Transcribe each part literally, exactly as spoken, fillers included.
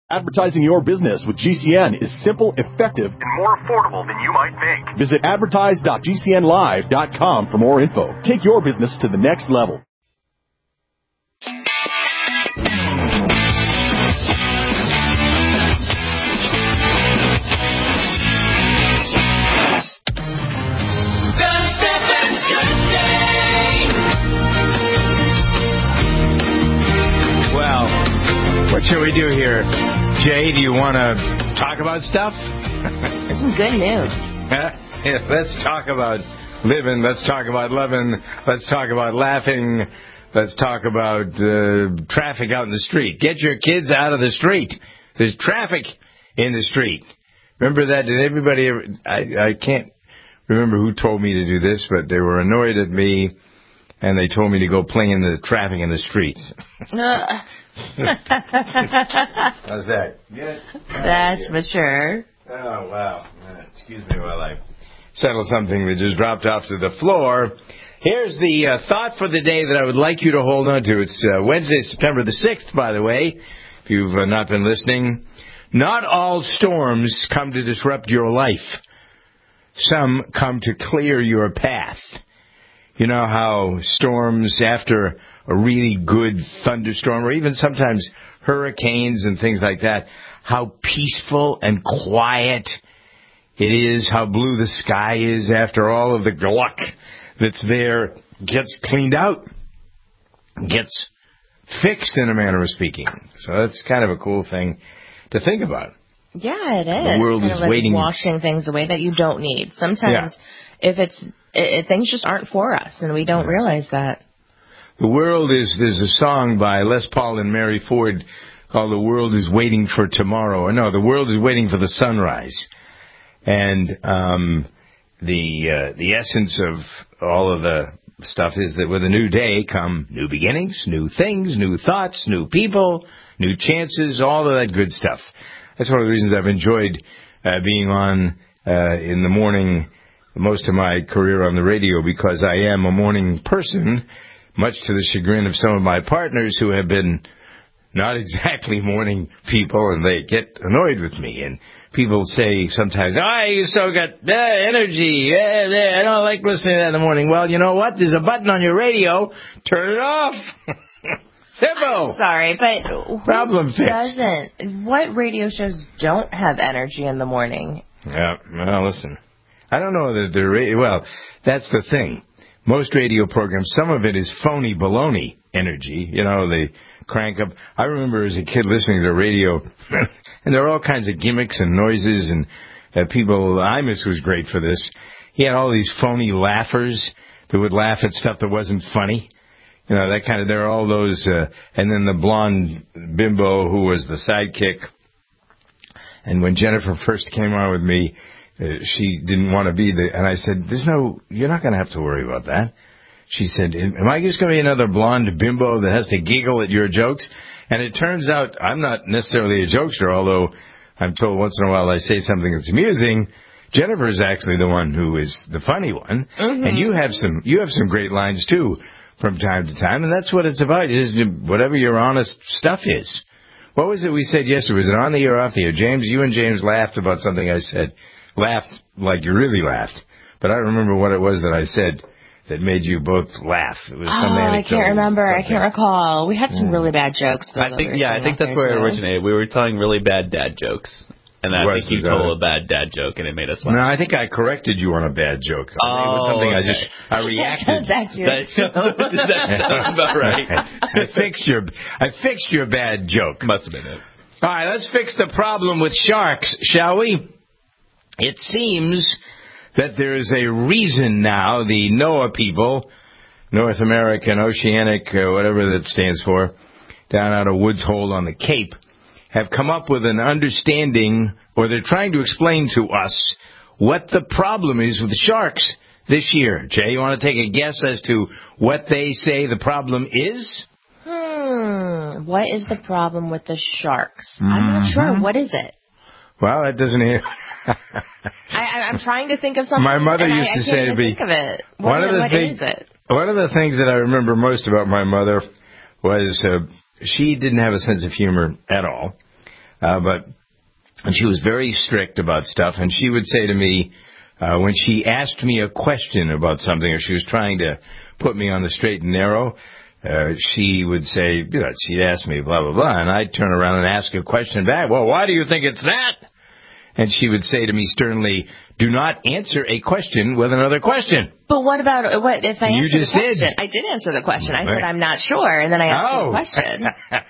Advertising your business with G C N is simple, effective, and more affordable than you might think. Visit advertise dot g c n live dot com for more info. Take your business to the next level. Well, what should we do here? Jay, do you want to talk about stuff? There's some good news. Yeah, let's talk about living. Let's talk about loving. Let's talk about laughing. Let's talk about uh, traffic out in the street. Get your kids out of the street. There's traffic in the street. Remember that? Did everybody ever... I, I can't remember who told me to do this, but they were annoyed at me, and they told me to go play in the traffic in the street. Uh. How's that? Good? That's oh, mature. Oh, wow. Excuse me while I settle something that just dropped off to the floor. Here's the uh, thought for the day that I would like you to hold on to. It's uh, Wednesday, September the sixth, by the way, if you've uh, not been listening. Not all storms come to disrupt your life. Some come to clear your path. You know how storms, after a really good thunderstorm, or even sometimes hurricanes and things like that, how peaceful and quiet it is, how blue the sky is after all of the gluck that's there gets cleaned out, gets fixed in a manner of speaking. So that's kind of a cool thing to think about. Yeah, it is. The world kind is of like waiting. Washing things away that you don't need. Sometimes yeah. if it's it, things just aren't for us, and we don't yeah. realize that. The world is, there's a song by Les Paul and Mary Ford called The World is Waiting for Tomorrow. Or no, The World is Waiting for the Sunrise. And um, the uh, the essence of all of the stuff is that with a new day come new beginnings, new things, new thoughts, new people, new chances, all of that good stuff. That's one of the reasons I've enjoyed uh, being on uh, in the morning most of my career on the radio, because I am a morning person, much to the chagrin of some of my partners who have been not exactly morning people, and they get annoyed with me. And people say sometimes, oh, you so got uh, energy. Uh, uh, I don't like listening to that in the morning. Well, you know what? There's a button on your radio. Turn it off. Simple. Sorry, but problem fixed. Doesn't? What radio shows don't have energy in the morning? Yeah, well, listen. I don't know that they're... Ra- well, that's the thing. Most radio programs, some of it is phony baloney energy. You know, they crank up. I remember as a kid listening to the radio, and there are all kinds of gimmicks and noises, and uh, people... Imus was great for this. He had all these phony laughers that would laugh at stuff that wasn't funny. You know, that kind of... There are all those... Uh, and then the blonde bimbo who was the sidekick. And when Jennifer first came on with me... Uh, she didn't want to be the, and I said, there's no, you're not going to have to worry about that. She said, am I just going to be another blonde bimbo that has to giggle at your jokes? And it turns out I'm not necessarily a jokester, although I'm told once in a while I say something that's amusing. Jennifer is actually the one who is the funny one. Mm-hmm. And you have some, you have some great lines too from time to time. And that's what it's about, is whatever your honest stuff is. What was it we said yesterday? Was it on the air or off the air? James, you and James laughed about something I said. Laughed like you really laughed. But I don't remember what it was that I said that made you both laugh. It was some oh, I can't remember. Something. I can't recall. We had some really bad jokes. Though, I think, yeah, I think that's where it originated. We were telling really bad dad jokes. And I think you told a bad dad joke, and it made us laugh. No, I think I corrected you on a bad joke. I mean, it was something okay. I just, I reacted. That sounds about right. I fixed your, I fixed your bad joke. Must have been it. All right, let's fix the problem with sharks, shall we? It seems that there is a reason now the NOAA people, North American Oceanic, uh, whatever that stands for, down out of Woods Hole on the Cape, have come up with an understanding, or they're trying to explain to us what the problem is with sharks this year. Jay, you want to take a guess as to what they say the problem is? Hmm. What is the problem with the sharks? Mm-hmm. I'm not sure. What is it? Well, that doesn't... I, I'm trying to think of something. My mother used I, to I say to me... Think of it. What, one of the what thing, is it? One of the things that I remember most about my mother was uh, she didn't have a sense of humor at all. Uh, but and she was very strict about stuff, and she would say to me, uh, when she asked me a question about something, or she was trying to put me on the straight and narrow, uh, she would say, you know, she'd ask me, blah, blah, blah, and I'd turn around and ask a question back. Well, why do you think it's that? And she would say to me sternly, do not answer a question with another question. But what about, what if I you answered just the question? Did. I did answer the question. I said, I'm not sure, and then I asked oh. you a question.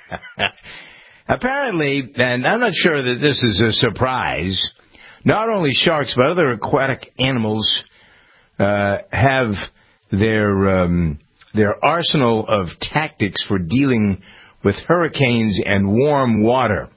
Apparently, and I'm not sure that this is a surprise, not only sharks, but other aquatic animals uh, have their um, their arsenal of tactics for dealing with hurricanes and warm water.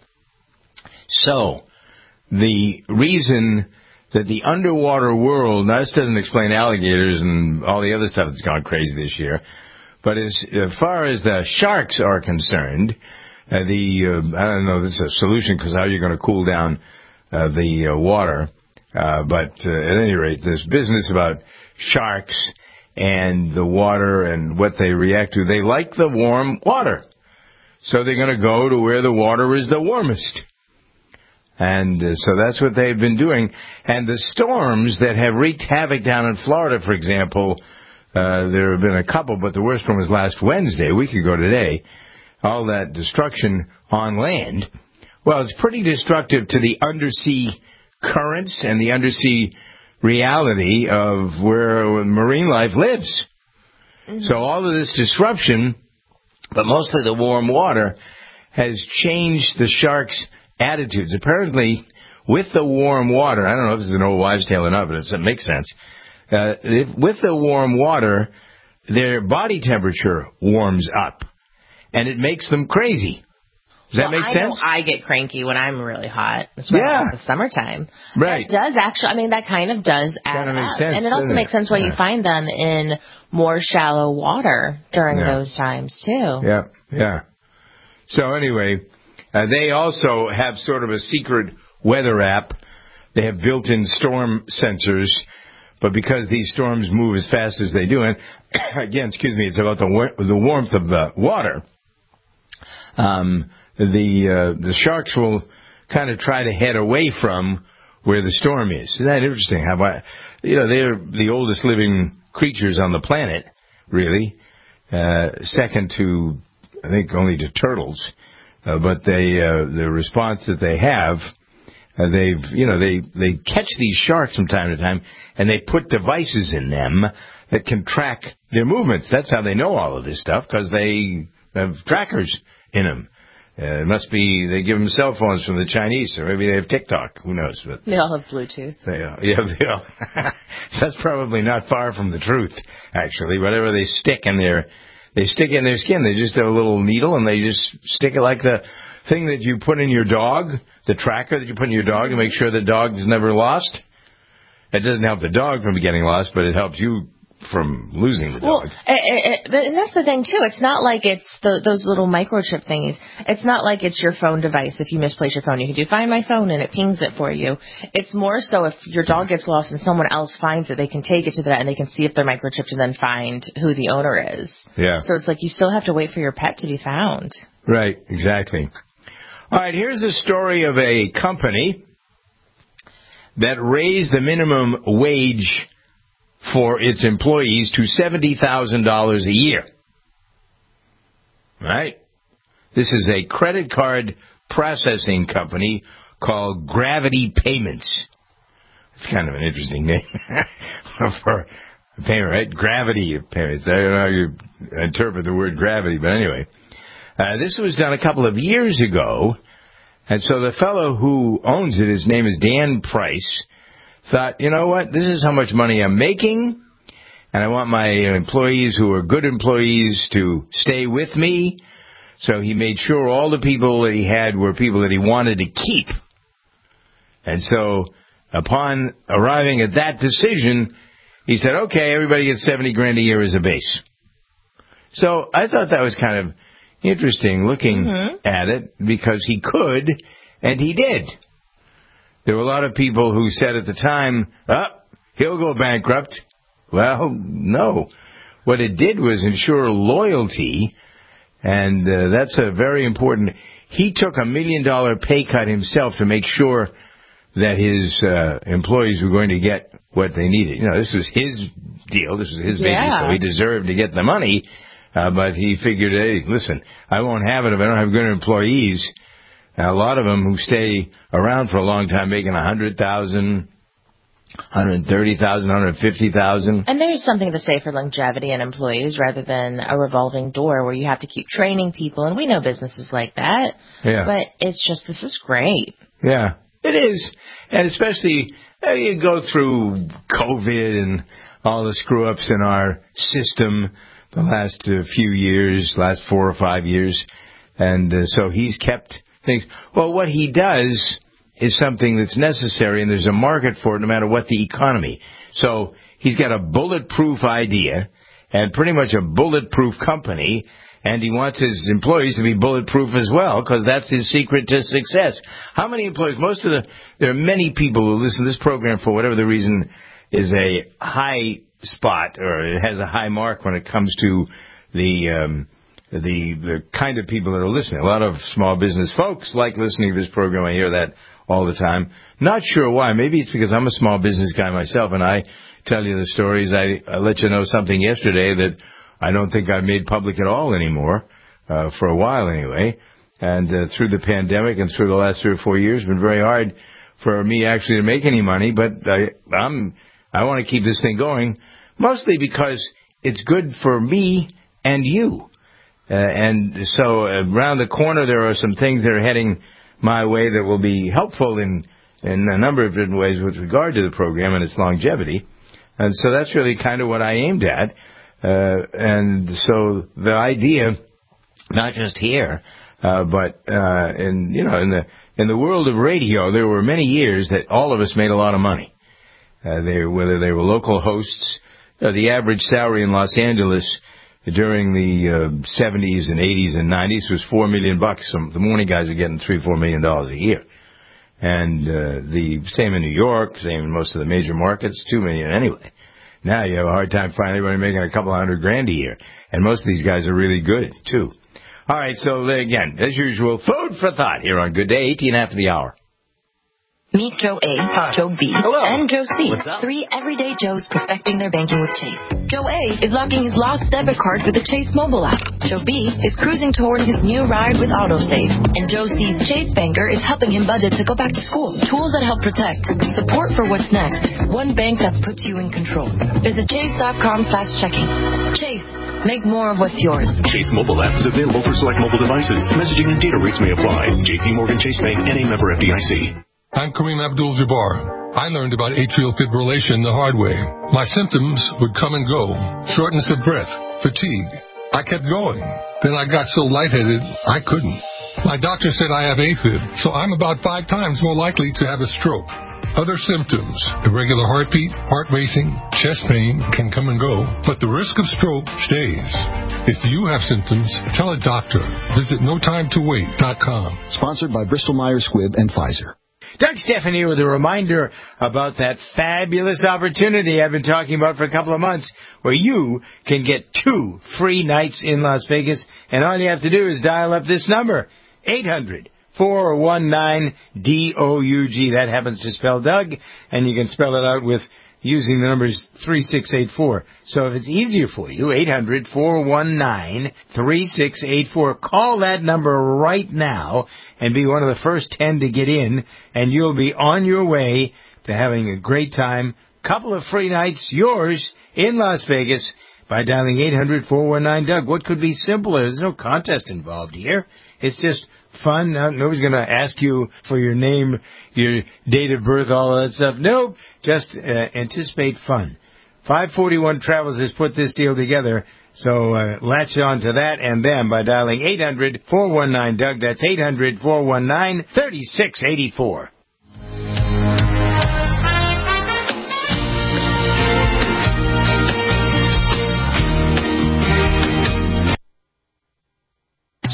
So, the reason that the underwater world, now this doesn't explain alligators and all the other stuff that's gone crazy this year, but as, as far as the sharks are concerned, uh, the, uh, I don't know, this is a solution because how you're going to cool down uh, the uh, water, uh, but uh, at any rate, this business about sharks and the water and what they react to, they like the warm water. So they're going to go to where the water is the warmest. And uh, so that's what they've been doing. And the storms that have wreaked havoc down in Florida, for example, uh, there have been a couple, but the worst one was last Wednesday, a week ago today. All that destruction on land. Well, it's pretty destructive to the undersea currents and the undersea reality of where marine life lives. Mm-hmm. So all of this disruption, but mostly the warm water, has changed the sharks' attitudes. Apparently, with the warm water, I don't know if this is an old wives' tale or not, but it makes sense. Uh, if, with the warm water, their body temperature warms up, and it makes them crazy. Does that well, make I sense? Know I get cranky when I'm really hot, especially yeah. in the summertime. Right. That does actually, I mean, that kind of does add kind of makes up. sense, and it also makes it? sense why yeah. you find them in more shallow water during yeah. those times, too. Yeah, yeah. So anyway, uh, they also have sort of a secret weather app. They have built-in storm sensors, but because these storms move as fast as they do, and again, excuse me, it's about the war- the warmth of the water. Um, the uh, the sharks will kind of try to head away from where the storm is. Isn't that interesting? How about, you know, they're the oldest living creatures on the planet, really, uh, second to, I think, only to turtles. Uh, but they, uh, the response that they have, uh, they've, you know, they, they catch these sharks from time to time, and they put devices in them that can track their movements. That's how they know all of this stuff, because they have trackers in them. Uh, it must be they give them cell phones from the Chinese, or maybe they have TikTok. Who knows? But they all have Bluetooth. They all, yeah, they all. That's probably not far from the truth, actually. Whatever they stick in their, they stick in their skin. They just have a little needle, and they just stick it like the thing that you put in your dog, the tracker that you put in your dog to make sure the dog is never lost. It doesn't help the dog from getting lost, but it helps you from losing the dog. Well, it, it, but that's the thing, too. It's not like it's the, those little microchip thingies. It's not like it's your phone device. If you misplace your phone, you can do Find My Phone, and it pings it for you. It's more so if your dog gets lost and someone else finds it, they can take it to that, and they can see if they're microchipped and then find who the owner is. Yeah. So it's like you still have to wait for your pet to be found. Right, exactly. All right, here's the story of a company that raised the minimum wage for its employees to seventy thousand dollars a year. Right? This is a credit card processing company called Gravity Payments. It's kind of an interesting name for a payment, right? Gravity Payments. I don't know how you interpret the word gravity, but anyway. Uh, this was done a couple of years ago, and so the fellow who owns it, his name is Dan Price, thought, you know what, this is how much money I'm making, and I want my employees who are good employees to stay with me. So he made sure all the people that he had were people that he wanted to keep. And so upon arriving at that decision, he said, okay, everybody gets seventy grand a year as a base. So I thought that was kind of interesting looking mm-hmm. at it, because he could, and he did. There were a lot of people who said at the time, oh, he'll go bankrupt. Well, no. What it did was ensure loyalty And uh, that's a very important... He took a million-dollar pay cut himself to make sure that his uh, employees were going to get what they needed. You know, this was his deal. This was his yeah. baby, so he deserved to get the money. Uh, but he figured, hey, listen, I won't have it if I don't have good employees. Now, a lot of them who stay around for a long time making one hundred thousand dollars, one hundred thirty thousand dollars, one hundred fifty thousand dollars. And there's something to say for longevity in employees rather than a revolving door where you have to keep training people. And we know businesses like that. Yeah. But it's just, this is great. Yeah, it is. And especially, uh, you go through COVID and all the screw-ups in our system the last uh, few years, last four or five years. And uh, so he's kept things. Well, what he does is something that's necessary, and there's a market for it no matter what the economy. So he's got a bulletproof idea and pretty much a bulletproof company, and he wants his employees to be bulletproof as well because that's his secret to success. How many employees? Most of the, there are many people who listen to this program for whatever the reason is a high spot or it has a high mark when it comes to the, um, the, the kind of people that are listening. A lot of small business folks like listening to this program. I hear that all the time. Not sure why. Maybe it's because I'm a small business guy myself, and I tell you the stories. I, I let you know something yesterday that I don't think I've made public at all anymore, uh, for a while anyway. And uh, through the pandemic and through the last three or four years, it's been very hard for me actually to make any money. But I, I'm, I want to keep this thing going, mostly because it's good for me and you. Uh, and so around the corner, there are some things that are heading my way that will be helpful in, in a number of different ways with regard to the program and its longevity. And so that's really kind of what I aimed at. Uh, and so the idea, not just here, uh, but, uh, in, you know, in the, in the world of radio, there were many years that all of us made a lot of money. Uh, they, whether they were local hosts, uh, the average salary in Los Angeles during the uh, seventies and eighties and nineties was four million bucks. Some, the morning guys are getting three, four million dollars a year. And, uh, the same in New York, same in most of the major markets, two million anyway. Now you have a hard time finding anybody making a couple hundred grand a year. And most of these guys are really good, too. All right, so again, as usual, food for thought here on Good Day, eighteen after the hour. Meet Joe A, Hi. Joe B, Hello. and Joe C. What's up? Three everyday Joes perfecting their banking with Chase. Joe A is locking his lost debit card with the Chase mobile app. Joe B is cruising toward his new ride with AutoSave. And Joe C's Chase banker is helping him budget to go back to school. Tools that help protect. Support for what's next. One bank that puts you in control. Visit chase.com slash checking. Chase. Make more of what's yours. Chase mobile app is available for select mobile devices. Messaging and data rates may apply. J P Morgan Chase Bank, N A member F D I C. I'm Kareem Abdul-Jabbar. I learned about atrial fibrillation the hard way. My symptoms would come and go. Shortness of breath, fatigue. I kept going. Then I got so lightheaded, I couldn't. My doctor said I have AFib, so I'm about five times more likely to have a stroke. Other symptoms, irregular heartbeat, heart racing, chest pain can come and go, but the risk of stroke stays. If you have symptoms, tell a doctor. Visit no time to wait dot com. Sponsored by Bristol Myers Squibb and Pfizer. Doug Stephan here with a reminder about that fabulous opportunity I've been talking about for a couple of months where you can get two free nights in Las Vegas, and all you have to do is dial up this number, eight hundred, four one nine, D O U G. That happens to spell Doug, and you can spell it out with using the numbers three six eight four. So if it's easier for you, eight hundred, four one nine, three six eight four. Call that number right now and be one of the first ten to get in, and you'll be on your way to having a great time. Couple of free nights, yours, in Las Vegas by dialing eight hundred, four one nine, Doug. What could be simpler? There's no contest involved here. It's just fun. No, nobody's going to ask you for your name, your date of birth, all of that stuff. Nope. Just uh, anticipate fun. five forty-one Travels has put this deal together, so uh, latch on to that and them by dialing eight hundred, four one nine, Doug. That's eight hundred, four one nine, three six eight four.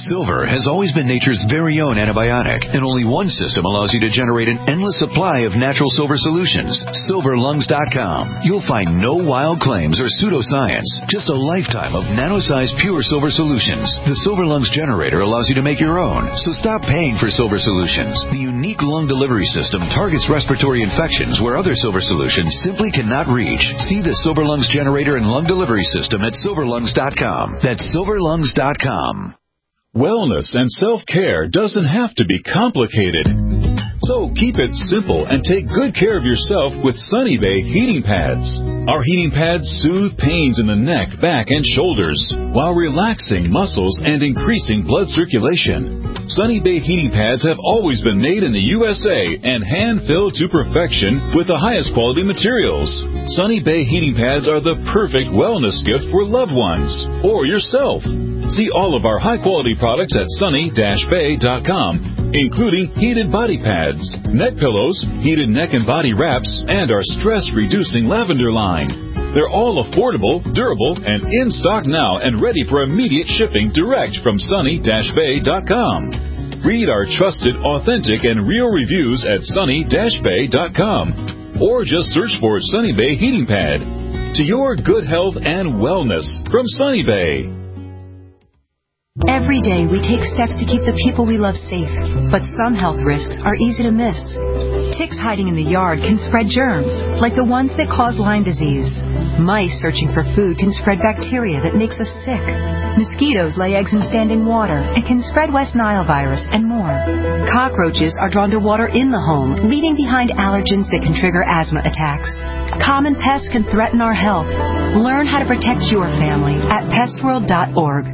Silver has always been nature's very own antibiotic, and only one system allows you to generate an endless supply of natural silver solutions. silver lungs dot com. You'll find no wild claims or pseudoscience, just a lifetime of nano-sized pure silver solutions. The Silver Lungs generator allows you to make your own, so stop paying for silver solutions. The unique lung delivery system targets respiratory infections where other silver solutions simply cannot reach. See the Silver Lungs generator and lung delivery system at silver lungs dot com. That's silver lungs dot com. Wellness and self-care doesn't have to be complicated. So keep it simple and take good care of yourself with Sunny Bay heating pads. Our heating pads soothe pains in the neck, back, and shoulders while relaxing muscles and increasing blood circulation. Sunny Bay heating pads have always been made in the U S A and hand-filled to perfection with the highest quality materials. Sunny Bay heating pads are the perfect wellness gift for loved ones or yourself. See all of our high-quality products at sunny dash bay dot com, including heated body pads, neck pillows, heated neck and body wraps, and our stress-reducing lavender line. They're all affordable, durable, and in stock now and ready for immediate shipping direct from sunny dash bay dot com. Read our trusted, authentic, and real reviews at sunny dash bay dot com, or just search for Sunny Bay Heating Pad. To your good health and wellness from Sunny Bay. Every day we take steps to keep the people we love safe, but some health risks are easy to miss. Ticks hiding in the yard can spread germs, like the ones that cause Lyme disease. Mice searching for food can spread bacteria that makes us sick. Mosquitoes lay eggs in standing water and can spread West Nile virus and more. Cockroaches are drawn to water in the home, leaving behind allergens that can trigger asthma attacks. Common pests can threaten our health. Learn how to protect your family at pest world dot org.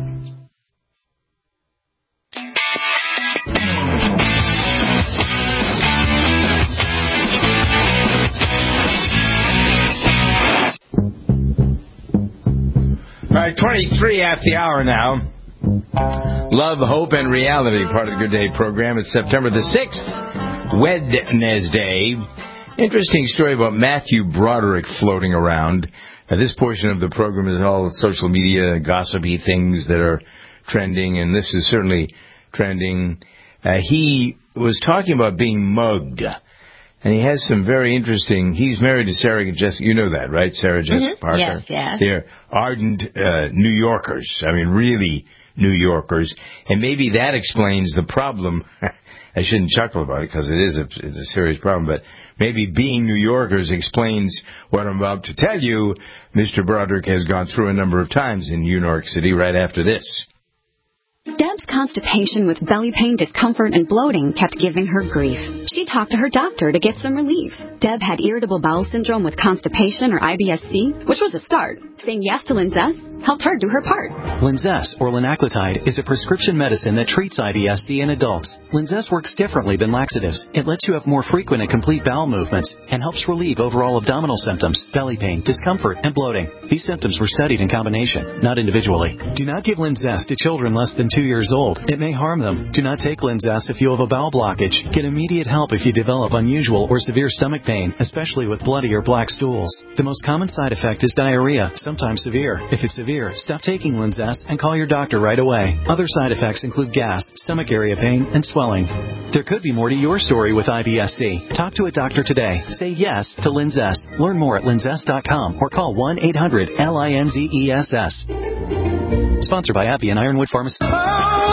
All right, twenty-three after the hour now. Love, Hope, and Reality, part of the Good Day program. It's September the sixth, Wednesday. Interesting story about Matthew Broderick floating around. Now, this portion of the program is all social media, gossipy things that are trending, and this is certainly trending. Uh, he was talking about being mugged. And he has some very interesting... He's married to Sarah Jessica... You know that, right? Sarah Jessica mm-hmm. Parker? Yes, yeah. They're ardent uh, New Yorkers. I mean, really New Yorkers. And maybe that explains the problem. I shouldn't chuckle about it because it is a, it's a serious problem. But maybe being New Yorkers explains what I'm about to tell you. Mister Broderick has gone through a number of times in New York City right after this. Deb's constipation with belly pain, discomfort, and bloating kept giving her grief. She talked to her doctor to get some relief. Deb had irritable bowel syndrome with constipation, or I B S C, which was a start. Saying yes to Linzess helped her do her part. Linzess, or linaclotide, is a prescription medicine that treats I B S C in adults. Linzess works differently than laxatives. It lets you have more frequent and complete bowel movements and helps relieve overall abdominal symptoms, belly pain, discomfort, and bloating. These symptoms were studied in combination, not individually. Do not give Linzess to children less than two years old. It may harm them. Do not take Linzess if you have a bowel blockage. Get immediate help if you develop unusual or severe stomach pain, especially with bloody or black stools. The most common side effect is diarrhea, sometimes severe. If it's severe, stop taking Linzess and call your doctor right away. Other side effects include gas, stomach area pain, and swelling. There could be more to your story with I B S C. Talk to a doctor today. Say yes to Linzess. Learn more at linzess dot com or call one eight hundred L I N Z E S S. Sponsored by Appy and Ironwood Pharmacy. All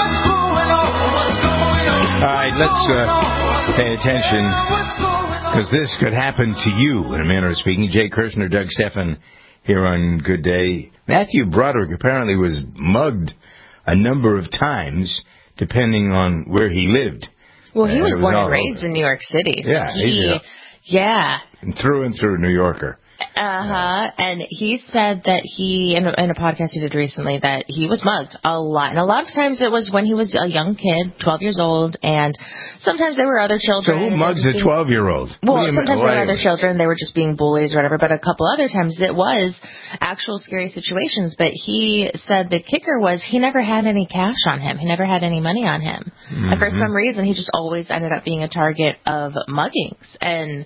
right, let's uh, pay attention, because this could happen to you, in a manner of speaking. Jay Kirshner, Doug Stephan here on Good Day. Matthew Broderick apparently was mugged a number of times, depending on where he lived. Well, he uh, was, was born and raised over. in New York City. So yeah, he, yeah. And through and through New Yorker. Uh-huh. And he said that he, in a, in a podcast he did recently, that he was mugged a lot. And a lot of times it was when he was a young kid, twelve years old, and sometimes there were other children. So who mugs a twelve-year-old? Well, sometimes there were other children. They were just being bullies or whatever. But a couple other times it was actual scary situations. But he said the kicker was he never had any cash on him. He never had any money on him. Mm-hmm. And for some reason, he just always ended up being a target of muggings. And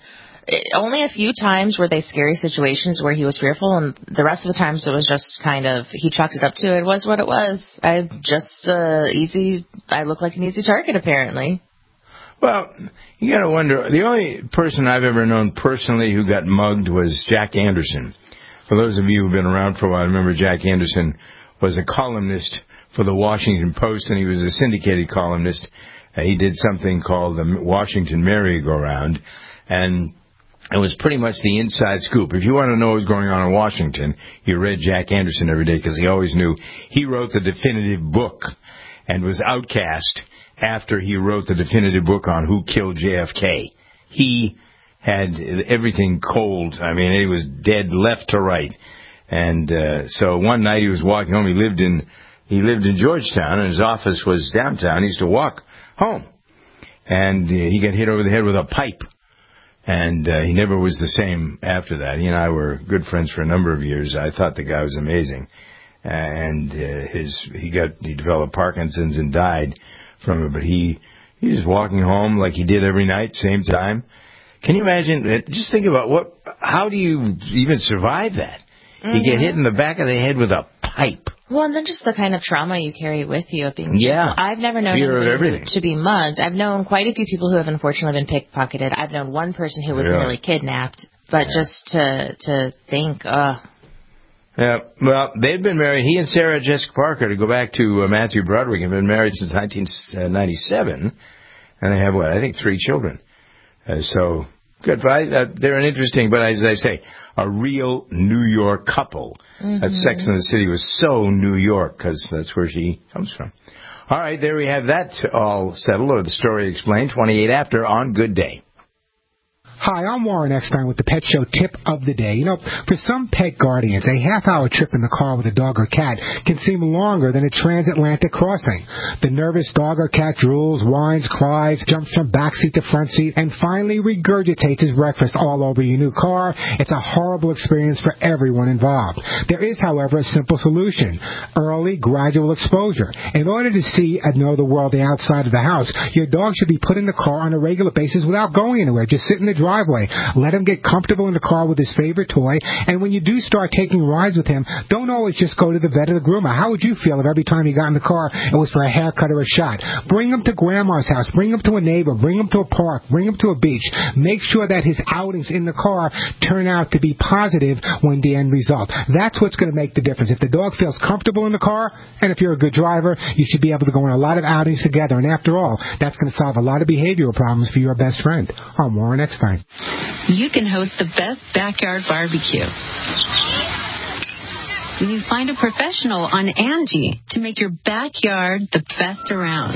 It, only a few times were they scary situations where he was fearful, and the rest of the times it was just kind of, he chalked it up to it was what it was. I just, uh, easy, I look like an easy target, apparently. Well, you got to wonder, the only person I've ever known personally who got mugged was Jack Anderson. For those of you who've been around for a while, remember Jack Anderson was a columnist for the Washington Post, and he was a syndicated columnist. Uh, he did something called the Washington Merry-Go-Round, and it was pretty much the inside scoop. If you want to know what was going on in Washington, you read Jack Anderson every day because he always knew. He wrote the definitive book and was outcast after he wrote the definitive book on who killed J F K. He had everything cold. I mean, he was dead left to right. And uh, so one night he was walking home. He lived in he lived in Georgetown, and his office was downtown. He used to walk home. And uh, he got hit over the head with a pipe. And uh, he never was the same after that. He and I were good friends for a number of years. I thought the guy was amazing. And uh, his he got he developed Parkinson's and died from it. But he he was walking home like he did every night, same time. Can you imagine? Just think about what. How do you even survive that? Mm-hmm. You get hit in the back of the head with a pipe. Well, and then just the kind of trauma you carry with you of being. Yeah. I've never known Fear of everything. to be mugged. I've known quite a few people who have unfortunately been pickpocketed. I've known one person who was yeah. nearly kidnapped. But yeah. just to to think, uh Yeah, well, they've been married. He and Sarah Jessica Parker, to go back to uh, Matthew Broderick, have been married since nineteen ninety-seven, and they have, what, I think three children. Uh, so, good. But I, uh, they're an interesting, but as I say, a real New York couple. Mm-hmm. That Sex and the City was so New York, because that's where she comes from. All right, there we have that all settled, or the story explained, twenty-eight after on Good Day. Hi, I'm Warren Eckstein with the Pet Show Tip of the Day. You know, for some pet guardians, a half-hour trip in the car with a dog or cat can seem longer than a transatlantic crossing. The nervous dog or cat drools, whines, cries, jumps from backseat to front seat, and finally regurgitates his breakfast all over your new car. It's a horrible experience for everyone involved. There is, however, a simple solution: early, gradual exposure. In order to see and know the world outside of the house, your dog should be put in the car on a regular basis without going anywhere. Just sit in the driveway. Let him get comfortable in the car with his favorite toy, and when you do start taking rides with him, don't always just go to the vet or the groomer. How would you feel if every time you got in the car it was for a haircut or a shot? Bring him to grandma's house, bring him to a neighbor, bring him to a park, bring him to a beach. Make sure that his outings in the car turn out to be positive when the end result. That's what's going to make the difference. If the dog feels comfortable in the car, and if you're a good driver, you should be able to go on a lot of outings together, and after all, that's going to solve a lot of behavioral problems for your best friend. I'm Warren Eckstein. You can host the best backyard barbecue when you find a professional on Angie to make your backyard the best around.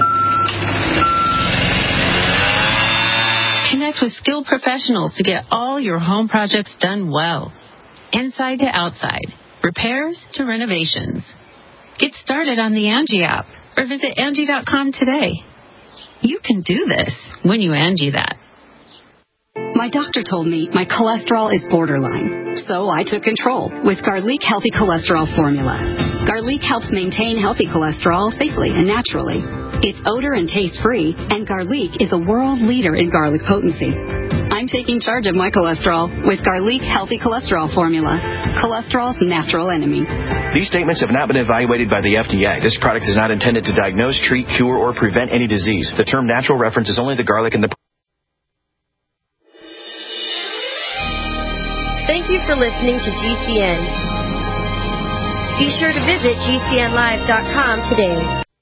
Connect with skilled professionals to get all your home projects done well. Inside to outside, repairs to renovations. Get started on the Angie app or visit Angie dot com today. You can do this when you Angie that. My doctor told me my cholesterol is borderline, so I took control with Garlic Healthy Cholesterol Formula. Garlic helps maintain healthy cholesterol safely and naturally. It's odor and taste-free, and Garlic is a world leader in garlic potency. I'm taking charge of my cholesterol with Garlic Healthy Cholesterol Formula, cholesterol's natural enemy. These statements have not been evaluated by the F D A. This product is not intended to diagnose, treat, cure, or prevent any disease. The term natural references only the garlic and the... Thank you for listening to G C N. Be sure to visit G C N live dot com today.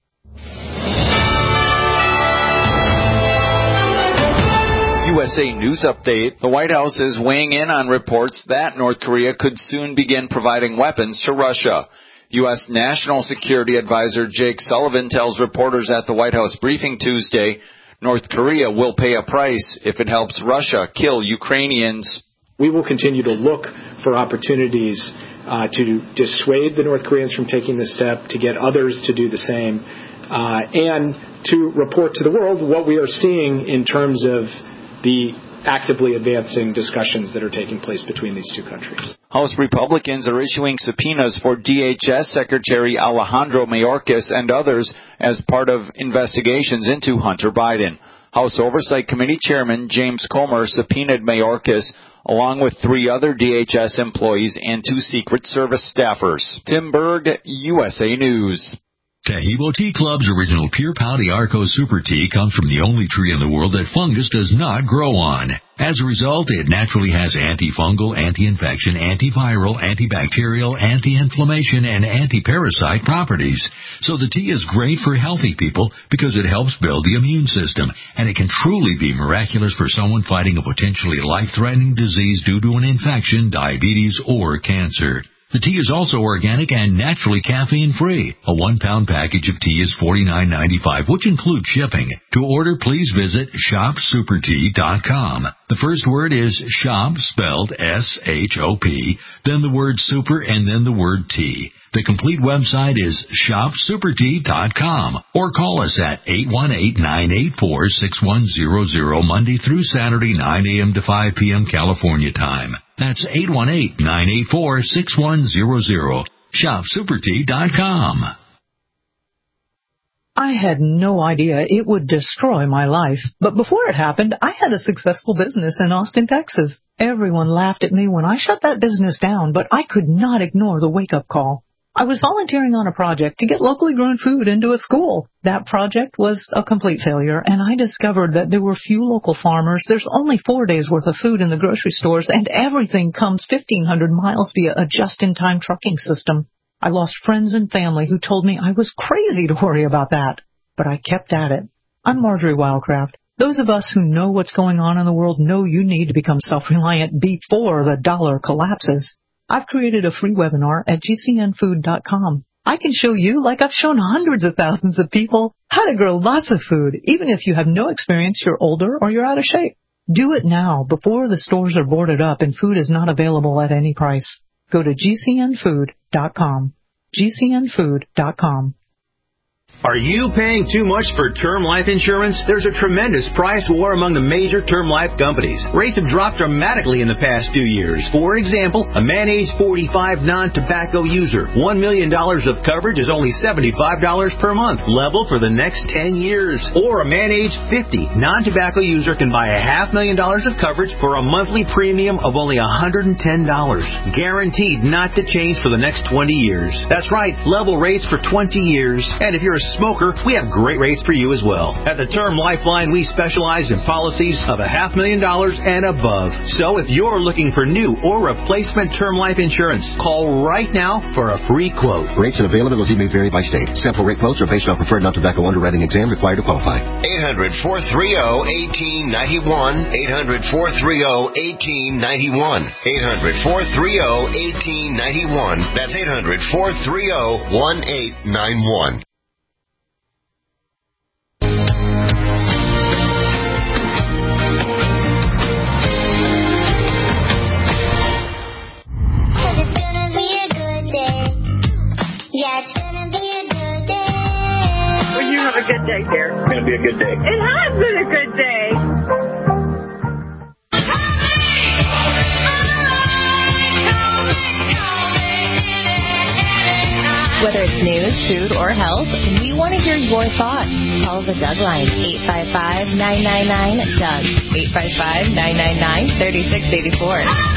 U S A News Update. The White House is weighing in on reports that North Korea could soon begin providing weapons to Russia. U S National Security Advisor Jake Sullivan tells reporters at the White House briefing Tuesday, North Korea will pay a price if it helps Russia kill Ukrainians. We will continue to look for opportunities uh, to dissuade the North Koreans from taking this step, to get others to do the same, uh, and to report to the world what we are seeing in terms of the actively advancing discussions that are taking place between these two countries. House Republicans are issuing subpoenas for D H S Secretary Alejandro Mayorkas and others as part of investigations into Hunter Biden. House Oversight Committee Chairman James Comer subpoenaed Mayorkas along with three other D H S employees and two Secret Service staffers. Tim Berg, U S A News. Tahibo Tea Club's original Pure Pouty Arco Super Tea comes from the only tree in the world that fungus does not grow on. As a result, it naturally has antifungal, anti-infection, antiviral, antibacterial, anti-inflammation, and anti-parasite properties. So the tea is great for healthy people because it helps build the immune system, and it can truly be miraculous for someone fighting a potentially life-threatening disease due to an infection, diabetes, or cancer. The tea is also organic and naturally caffeine-free. A one-pound package of tea is forty-nine ninety-five, which includes shipping. To order, please visit shop super tea dot com. The first word is shop, spelled S H O P, then the word super, and then the word tea. The complete website is shop super tea dot com, or call us at eight one eight, nine eight four, six one zero zero Monday through Saturday, nine a.m. to five p.m. California time. That's eight one eight, nine eight four, six one zero zero. shop super tea dot com. I had no idea it would destroy my life, but before it happened, I had a successful business in Austin, Texas. Everyone laughed at me when I shut that business down, but I could not ignore the wake-up call. I was volunteering on a project to get locally grown food into a school. That project was a complete failure, and I discovered that there were few local farmers. There's only four days' worth of food in the grocery stores, and everything comes fifteen hundred miles via a just-in-time trucking system. I lost friends and family who told me I was crazy to worry about that, but I kept at it. I'm Marjorie Wildcraft. Those of us who know what's going on in the world know you need to become self-reliant before the dollar collapses. I've created a free webinar at G C N food dot com. I can show you, like I've shown hundreds of thousands of people, how to grow lots of food, even if you have no experience, you're older, or you're out of shape. Do it now, before the stores are boarded up and food is not available at any price. Go to G C N food dot com. G C N food dot com. Are you paying too much for term life insurance? There's a tremendous price war among the major term life companies. Rates have dropped dramatically in the past two years. For example, a man age forty-five non-tobacco user, one million dollars of coverage is only seventy-five dollars per month, level for the next ten years. Or a man age fifty non-tobacco user can buy a half million dollars of coverage for a monthly premium of only one hundred ten dollars. Guaranteed not to change for the next twenty years. That's right, level rates for twenty years. And if you're a smoker, we have great rates for you as well. At the Term Lifeline, we specialize in policies of a half million dollars and above. So if you're looking for new or replacement term life insurance, call right now for a free quote. Rates and availability may vary by state. Sample rate quotes are based on preferred non-tobacco underwriting exam required to qualify. eight hundred, four three zero, one eight nine one. eight hundred, four three zero, one eight nine one. eight hundred, four three zero, one eight nine one. That's eight hundred, four three zero, one eight nine one. Yeah, it's gonna be a good day. Well, you have a good day here. It's gonna be a good day. It has been a good day. Whether it's news, food, or health, we want to hear your thoughts. Call the Doug line, eight five five, nine nine nine, D O U G, eight five five, nine nine nine, three six eight four.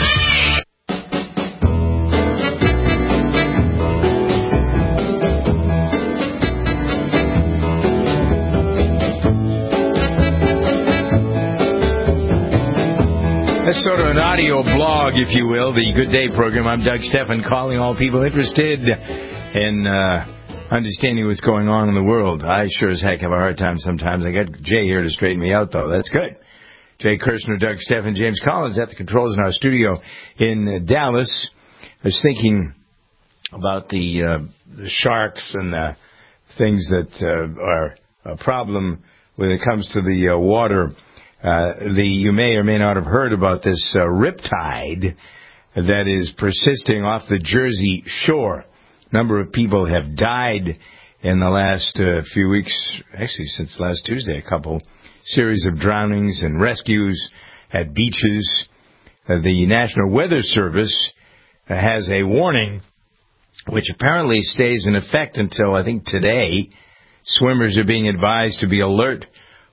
That's sort of an audio blog, if you will, the Good Day program. I'm Doug Stephan, calling all people interested in uh, understanding what's going on in the world. I sure as heck have a hard time sometimes. I got Jay here to straighten me out, though. That's good. Jay Kirshner, Doug Stephan, James Collins at the controls in our studio in uh, Dallas. I was thinking about the, uh, the sharks and the things that uh, are a problem when it comes to the uh, water. Uh, the you may or may not have heard about this uh, riptide that is persisting off the Jersey shore. A number of people have died in the last uh, few weeks, actually since last Tuesday, a couple series of drownings and rescues at beaches. Uh, the National Weather Service uh, has a warning which apparently stays in effect until, I think, today. Swimmers are being advised to be alert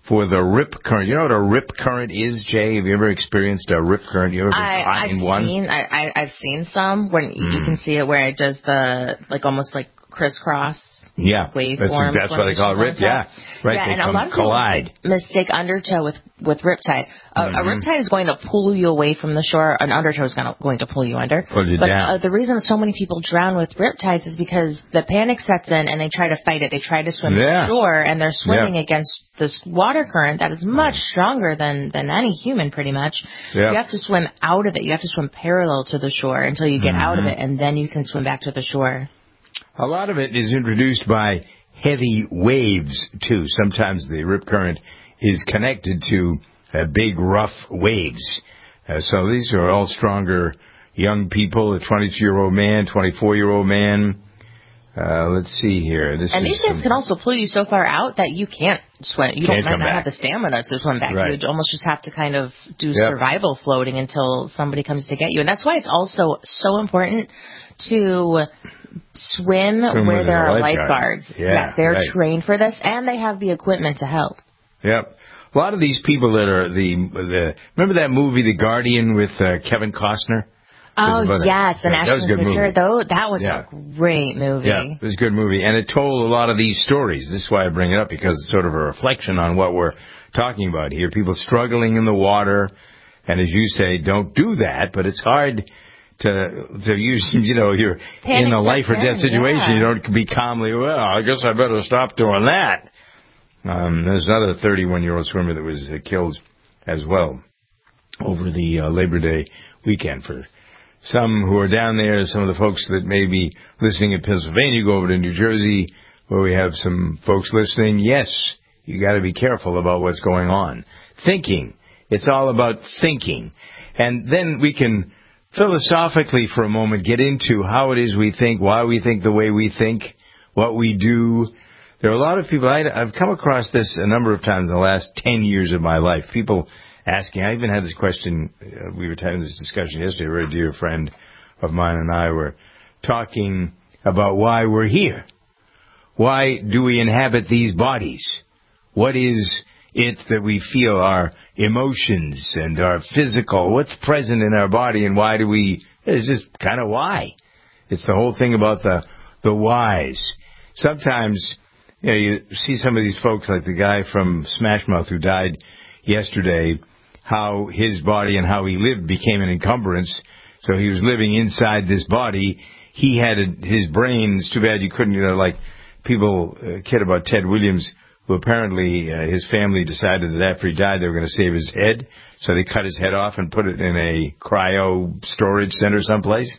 for the rip current. You know what a rip current is, Jay? Have you ever experienced a rip current? You ever been I, caught I've in one? Seen, I, I, I've seen some when Mm. you can see it where it does the, like, almost like crisscross. Yeah, waveform. that's, that's why they call it rip. Yeah, right. Yeah, they and a come lot of collide. people mistake undertow with with riptide. A, Mm-hmm. a riptide is going to pull you away from the shore. An undertow is going to, going to pull you under. Pull you but down. Uh, the reason so many people drown with riptides is because the panic sets in and they try to fight it. They try to swim Yeah. to shore, and they're swimming Yeah. against this water current that is much stronger than than any human, pretty much. Yeah. You have to swim out of it. You have to swim parallel to the shore until you get out of Mhm. it, and then you can swim back to the shore. A lot of it is introduced by heavy waves, too. Sometimes the rip current is connected to uh, big, rough waves. Uh, so these are all stronger young people, a twenty-two-year-old man, twenty-four-year-old man. Uh, let's see here. This And is these things some- can also pull you so far out that you can't swim. You Can't don't might come not back. have the stamina to swim back. Right. You would almost just have to kind of do Yep. survival floating until somebody comes to get you. And that's why it's also so important to swim, Swim where with there a are lifeguard. lifeguards. Yeah, yes, they're right. trained for this, and they have the equipment to help. Yep. A lot of these people that are the the remember that movie The Guardian with uh, Kevin Costner? Oh, It was about a- yes, the yeah, that was a National good Picture. movie. Though that was Yeah. a great movie. Yeah, it was a good movie, and it told a lot of these stories. This is why I bring it up, because it's sort of a reflection on what we're talking about here. People struggling in the water, and as you say, don't do that, but it's hard to to use, you know, you're Panic in a life or sets death in, situation. yeah. You don't be calmly, well, I guess I better stop doing that. Um, there's another thirty-one-year-old swimmer that was uh, killed as well over the uh, Labor Day weekend. For some who are down there, some of the folks that may be listening in Pennsylvania, go over to New Jersey, where we have some folks listening. Yes, you got to be careful about what's going on. Thinking. It's all about thinking. And then we can philosophically for a moment get into how it is we think, why we think the way we think, what we do. There are a lot of people, I, I've come across this a number of times in the last ten years of my life. People asking, I even had this question, uh, we were having this discussion yesterday, a very dear friend of mine and I were talking about why we're here. Why do we inhabit these bodies? What is it that we feel, our emotions and our physical, what's present in our body, and why do we, it's just kind of why. It's the whole thing about the, the whys. Sometimes, you know, you see some of these folks, like the guy from Smash Mouth who died yesterday, how his body and how he lived became an encumbrance. So he was living inside this body. He had a, his brain. It's too bad you couldn't, you know, like people uh, kid about Ted Williams, who apparently uh, his family decided that after he died they were going to save his head. So they cut his head off and put it in a cryo storage center someplace.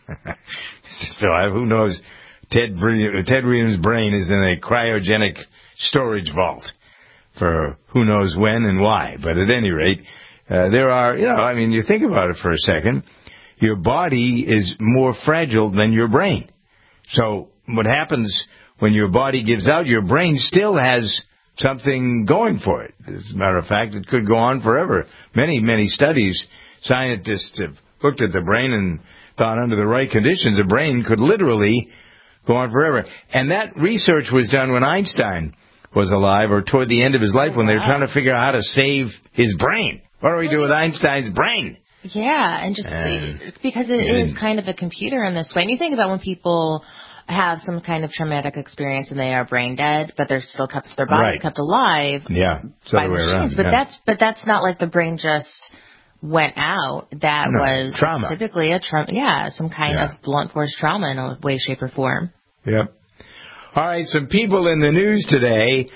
So I, who knows? Ted, Ted Williams' brain is in a cryogenic storage vault for who knows when and why. But at any rate, uh, there are, you know, I mean, you think about it for a second. Your body is more fragile than your brain. So what happens when your body gives out, your brain still has something going for it. As a matter of fact, it could go on forever. Many, many studies, scientists have looked at the brain and thought under the right conditions, the brain could literally go on forever. And that research was done when Einstein was alive, or toward the end of his life, when they were trying to figure out how to save his brain. What do we do with Einstein's brain? Yeah, and just And because it is kind of a computer in this way. And you think about when people have some kind of traumatic experience and they are brain dead, but they're still kept, their body Right. kept alive Yeah, it's the by other way machines. around. But yeah. that's but that's not like the brain just went out. That No, was trauma. typically a trauma. Yeah, some kind Yeah. of blunt force trauma in a way, shape, or form. Yep. All right, some people in the news today.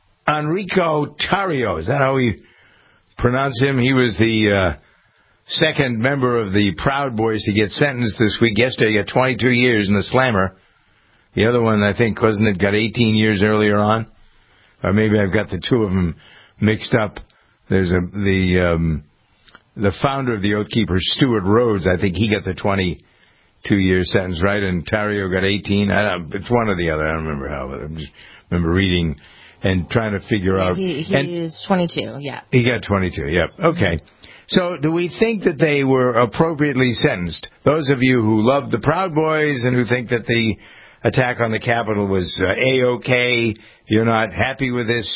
Enrico Tarrio, is that how we pronounce him? He was the uh, second member of the Proud Boys to get sentenced this week. Yesterday, he got twenty-two years in the Slammer. The other one, I think, wasn't it, got eighteen years earlier on? Or maybe I've got the two of them mixed up. There's a the um, the founder of the Oath Keepers, Stuart Rhodes. I think he got the twenty-two year sentence, right? And Tarrio got eighteen. I don't, it's one or the other. I don't remember how. But I just remember reading and trying to figure out. He, he and is twenty-two. Yeah. he got twenty-two. Yep. Okay. So do we think that they were appropriately sentenced? Those of you who love the Proud Boys and who think that the attack on the Capitol was uh, A-OK, you're not happy with this,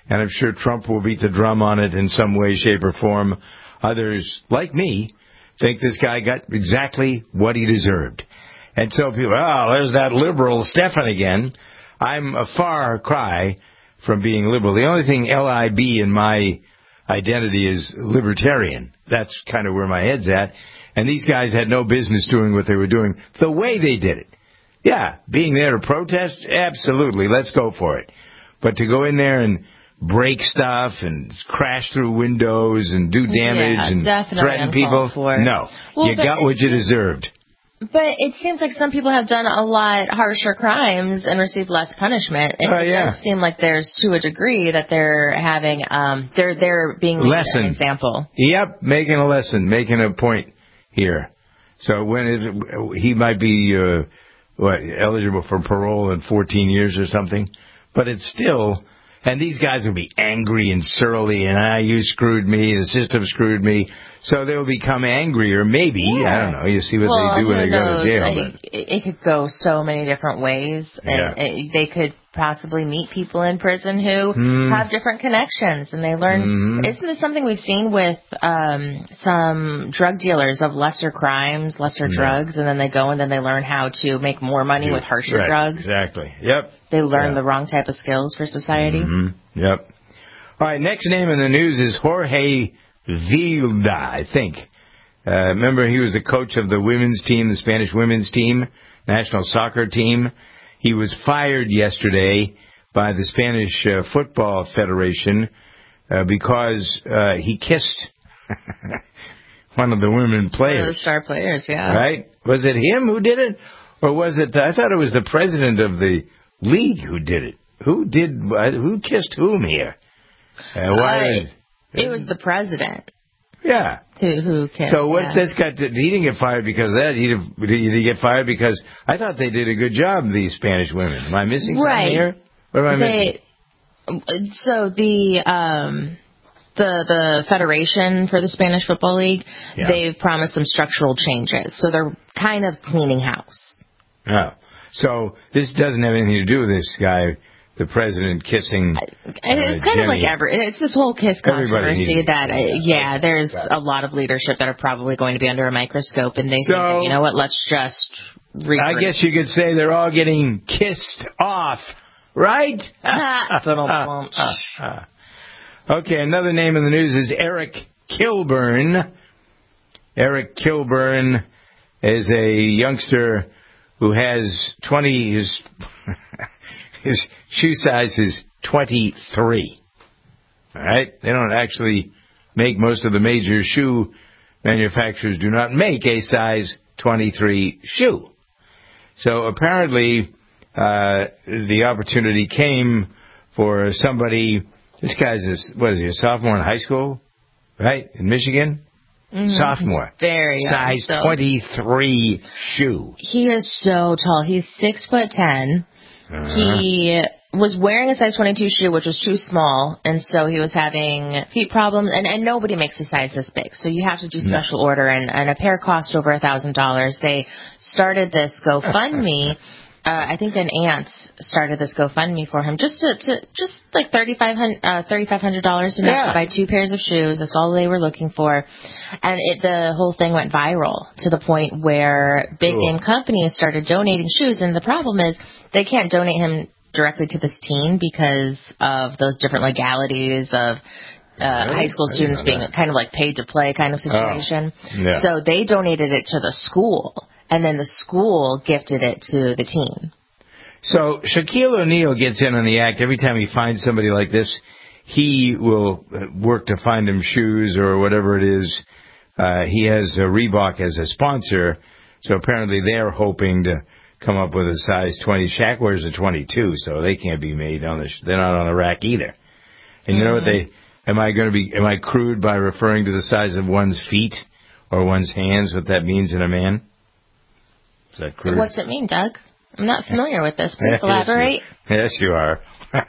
and I'm sure Trump will beat the drum on it in some way, shape, or form. Others, like me, think this guy got exactly what he deserved. And so people, oh, there's that liberal Stefan again. I'm a far cry from being liberal. The only thing L I B in my identity is libertarian. That's kind of where my head's at. And these guys had no business doing what they were doing the way they did it. Yeah, being there to protest, absolutely, let's go for it. But to go in there and break stuff and crash through windows and do damage yeah, and threaten people, for. no, well, you got what you deserved. But it seems like some people have done a lot harsher crimes and received less punishment. It, oh, yeah. it does seem like there's, to a degree, that they're having, um, they're they're being lesson. An example. Yep, making a lesson, making a point here. So when it, he might be uh, what eligible for parole in fourteen years or something, but it's still. And these guys will be angry and surly, and ah, you screwed me, the system screwed me. So they'll become angrier, maybe. Yeah. I don't know. You see what well, they do when they knows? go to jail. It, it could go so many different ways. Yeah. And it, they could possibly meet people in prison who mm. have different connections, and they learn. Mm-hmm. Isn't this something we've seen with um, some drug dealers of lesser crimes, lesser yeah. drugs, and then they go and then they learn how to make more money yeah. with harsher right. drugs? Exactly. Yep. They learn yeah. the wrong type of skills for society. Mm-hmm. Yep. All right, next name in the news is Jorge Vilda, I think. Uh, remember, he was the coach of the women's team, the Spanish women's team, national soccer team. He was fired yesterday by the Spanish uh, Football Federation uh, because uh, he kissed one of the women players. One of the star players, yeah. Right? Was it him who did it? Or was it, the, I thought it was the president of the league who did it. Who did, who kissed whom here? Uh, why uh, did, it was the president. Yeah. Who, who kissed, so what's yeah. this got to, he didn't get fired because of that. He did, did he get fired because, I thought they did a good job, these Spanish women. Am I missing right. something here? What am I they, missing? So the, um, the, the Federation for the Spanish Football League, yeah. they've promised some structural changes. So they're kind of cleaning house. Oh. So this doesn't have anything to do with this guy, the president kissing. Uh, it's kind Jenny. of like every. It's this whole kiss controversy that, uh, yeah, there's a lot of leadership that are probably going to be under a microscope, and they so, think, you know what, let's just. Regroup. I guess you could say they're all getting kissed off, right? Okay, another name in the news is Eric Kilburn. Eric Kilburn is a youngster who has twenty. His His shoe size is twenty-three. All right? They don't actually make, most of the major shoe manufacturers do not make a size twenty-three shoe. So apparently uh, the opportunity came for somebody, this guy's, a, what is he, a sophomore in high school? Right? In Michigan? Mm-hmm. Sophomore. Very young. Size so. twenty-three shoe. He is so tall. He's six foot ten. Uh-huh. He was wearing a size twenty-two shoe, which was too small, and so he was having feet problems, and, and nobody makes a size this big, so you have to do special no. order, and, and a pair cost over a thousand dollars. They started this GoFundMe. uh, I think an aunt started this GoFundMe for him, just to, to just like thirty-five hundred uh, thirty-five hundred dollars enough yeah. to buy two pairs of shoes. That's all they were looking for, and it, the whole thing went viral to the point where big cool. name companies started donating shoes, and the problem is they can't donate him directly to this team because of those different legalities of uh, really? high school students being that. kind of like paid to play kind of situation. Oh, yeah. So they donated it to the school, and then the school gifted it to the team. So Shaquille O'Neal gets in on the act. Every time he finds somebody like this, he will work to find him shoes or whatever it is. Uh, he has a Reebok as a sponsor, so apparently they're hoping to come up with a size twenty. Shaq wears a twenty-two, so they can't be made on the. They're not on the rack either. And you know what they? Am I going to be? Am I crude by referring to the size of one's feet or one's hands? What that means in a man? Is that crude? What's it mean, Doug? I'm not familiar with this. Please elaborate. Yes, you, yes, you are.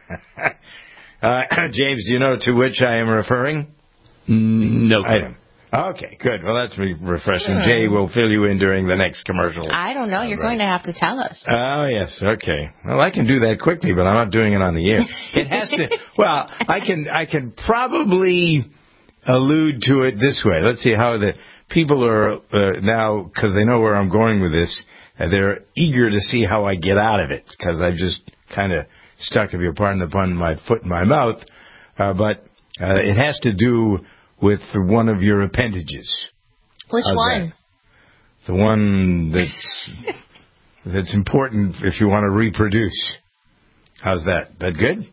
uh, James, do you know to which I am referring? No. Item. Okay, good. Well, that's re- refreshing. Yeah. Jay will fill you in during the next commercial. I don't know. You're right. going to have to tell us. Oh, yes. Okay. Well, I can do that quickly, but I'm not doing it on the air. It has to. Well, I can. I can probably allude to it this way. Let's see how the people are uh, now, because they know where I'm going with this. Uh, they're eager to see how I get out of it, because I've just kind of stuck, if you'll pardon the pun, my foot in my mouth. Uh, but uh, it has to do with one of your appendages. Which How's one? That? The one that's that's important if you want to reproduce. How's that? That good?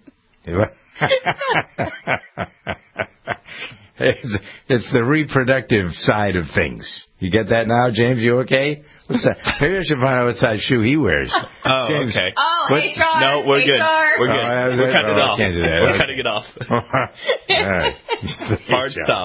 it's, it's the reproductive side of things. You get that now, James? You okay? What's that? Maybe I should find out what size shoe he wears. Oh, James, okay. Oh, what? H R. No, we're H R. good. We're good. Oh, we're cutting oh, it off. I can't do that. We're okay. cutting it off. All right. Hard stop.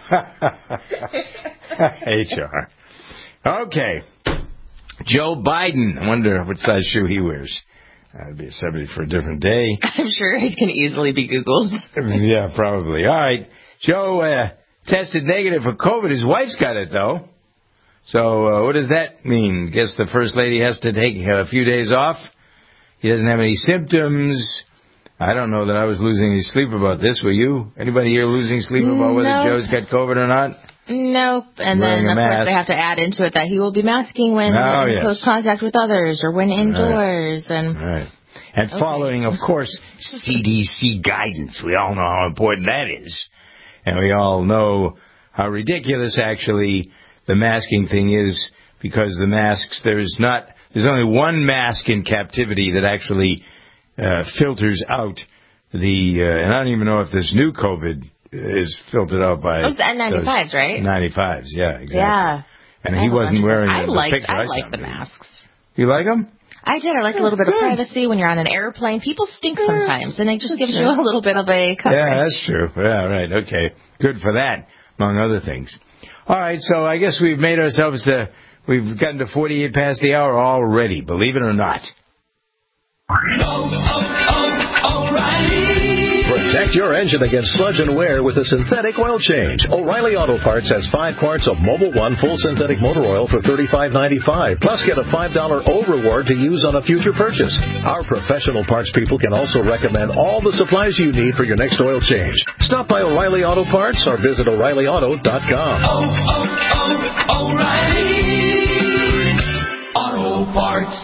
H R. Okay. Joe Biden. I wonder what size shoe he wears. That'd be a subject for a different day. I'm sure it can easily be Googled. Yeah, probably. All right. Joe uh, tested negative for COVID. His wife's got it, though. So uh, what does that mean? Guess the First Lady has to take a few days off. He doesn't have any symptoms. I don't know that I was losing any sleep about this. Were you? Anybody here losing sleep about whether nope. Joe's got COVID or not? Nope. And Wearing then, of a course, mask. they have to add into it that he will be masking when Oh, in yes. close contact with others or when indoors. Right. And right. And okay. following, of course, C D C guidance. We all know how important that is. And we all know how ridiculous, actually, the masking thing is, because the masks, there's not, there's only one mask in captivity that actually uh, filters out the, uh, and I don't even know if this new COVID is filtered out by... Those N ninety-fives, right? ninety-fives, yeah, exactly. Yeah. And he wasn't wearing I the liked, picture. I like the masks. You like them? I did. I like a little bit of privacy when you're on an airplane. People stink sometimes, and it just gives you a little bit of a coverage. Yeah, that's true. Yeah, right. Okay. Good for that, among other things. All right, so I guess we've made ourselves to, we've gotten to forty-eight past the hour already, believe it or not. Oh, oh, oh, O'Reilly. Protect your engine against sludge and wear with a synthetic oil change. O'Reilly Auto Parts has five quarts of Mobil One full synthetic motor oil for thirty-five ninety-five. Plus, get a five dollar O-Reward to use on a future purchase. Our professional parts people can also recommend all the supplies you need for your next oil change. Stop by O'Reilly Auto Parts or visit O'Reilly Auto dot com. Oh, oh, oh, O'Reilly Auto Parts.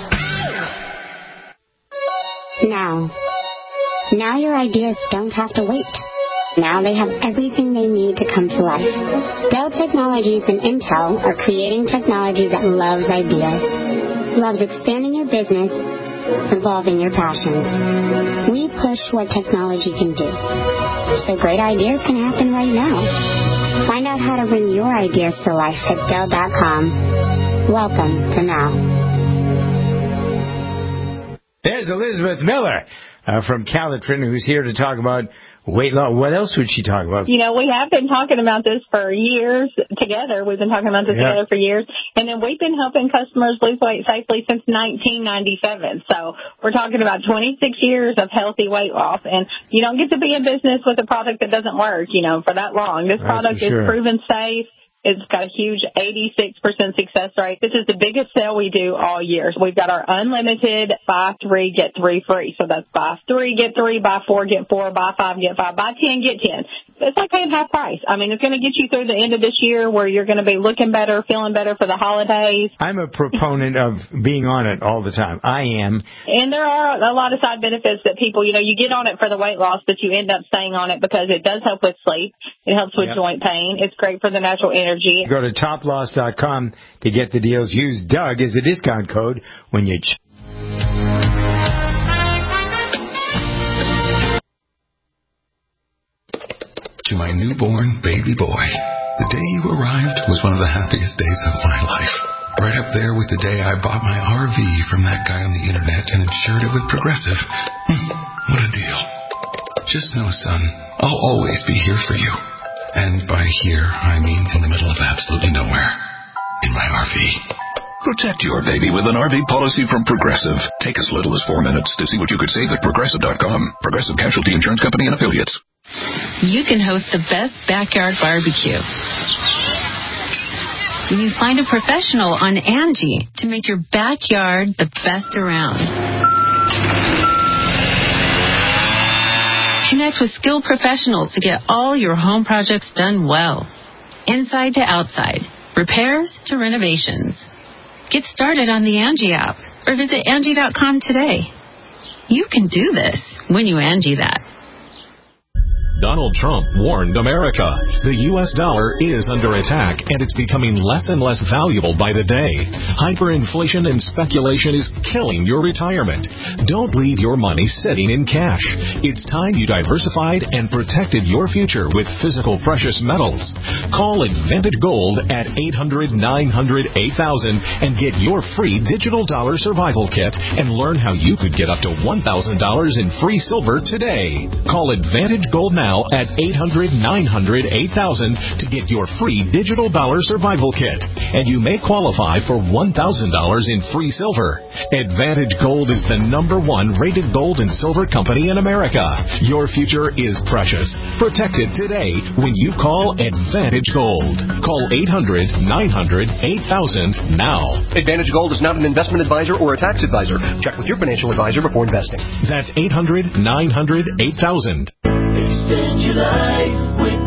Now. Now your ideas don't have to wait. Now they have everything they need to come to life. Dell Technologies and Intel are creating technology that loves ideas, loves expanding your business, evolving your passions. We push what technology can do, so great ideas can happen right now. Find out how to bring your ideas to life at Dell dot com. Welcome to Now. There's Elizabeth Miller. Uh, from Calitrin, who's here to talk about weight loss. What else would she talk about? You know, we have been talking about this for years together. We've been talking about this yeah. together for years. And then we've been helping customers lose weight safely since nineteen ninety-seven. So we're talking about twenty-six years of healthy weight loss. And you don't get to be in business with a product that doesn't work, you know, for that long. This That's product sure. is proven safe. It's got a huge eighty-six percent success rate. This is the biggest sale we do all year. So we've got our unlimited buy three, get three free. So that's buy three, get three, buy four, get four, buy five, get five, buy ten, get ten. It's like paying half price. I mean, it's going to get you through the end of this year where you're going to be looking better, feeling better for the holidays. I'm a proponent of being on it all the time. I am. And there are a lot of side benefits that people, you know, you get on it for the weight loss, but you end up staying on it because it does help with sleep. It helps with yep. joint pain. It's great for the natural energy. Go to top loss dot com to get the deals. Use Doug as a discount code when you... Ch- To my newborn baby boy, the day you arrived was one of the happiest days of my life. Right up there with the day I bought my R V from that guy on the internet and insured it with Progressive. What a deal. Just know, son, I'll always be here for you. And by here, I mean in the middle of absolutely nowhere. In my R V. Protect your baby with an R V policy from Progressive. Take as little as four minutes to see what you could save at Progressive dot com. Progressive Casualty Insurance Company and Affiliates. You can host the best backyard barbecue when you find a professional on Angie to make your backyard the best around. Connect with skilled professionals to get all your home projects done well. Inside to outside, repairs to renovations. Get started on the Angie app or visit Angie dot com today. You can do this when you Angie that. Donald Trump warned America. The U S dollar is under attack, and it's becoming less and less valuable by the day. Hyperinflation and speculation is killing your retirement. Don't leave your money sitting in cash. It's time you diversified and protected your future with physical precious metals. Call Advantage Gold at eight hundred, nine hundred, eight thousand and get your free digital dollar survival kit and learn how you could get up to one thousand dollars in free silver today. Call Advantage Gold now at eight hundred, nine hundred, eight thousand to get your free digital dollar survival kit. And you may qualify for one thousand dollars in free silver. Advantage Gold is the number one rated gold and silver company in America. Your future is precious. Protect it today when you call Advantage Gold. Call eight hundred, nine hundred, eight thousand now. Advantage Gold is not an investment advisor or a tax advisor. Check with your financial advisor before investing. That's eight hundred, nine hundred, eight thousand. Extend your life with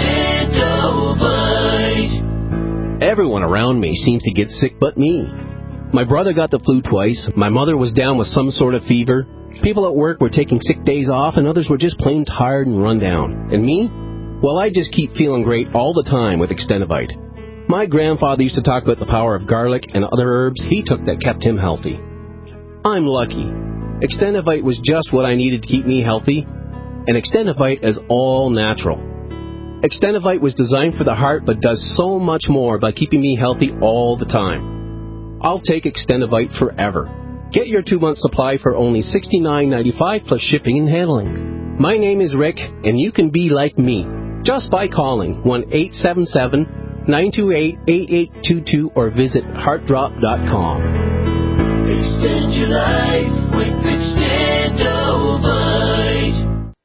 Extendovite. Everyone around me seems to get sick but me. My brother got the flu twice. My mother was down with some sort of fever. People at work were taking sick days off, and others were just plain tired and run down. And me? Well, I just keep feeling great all the time with Extendovite. My grandfather used to talk about the power of garlic and other herbs he took that kept him healthy. I'm lucky. Extendovite was just what I needed to keep me healthy. And Extendovite is all natural. Extendovite was designed for the heart but does so much more by keeping me healthy all the time. I'll take Extendovite forever. Get your two-month supply for only sixty-nine ninety-five plus shipping and handling. My name is Rick, and you can be like me just by calling one eight seven seven, nine two eight, eight eight two two or visit heart drop dot com. Extend your life with Extendovite.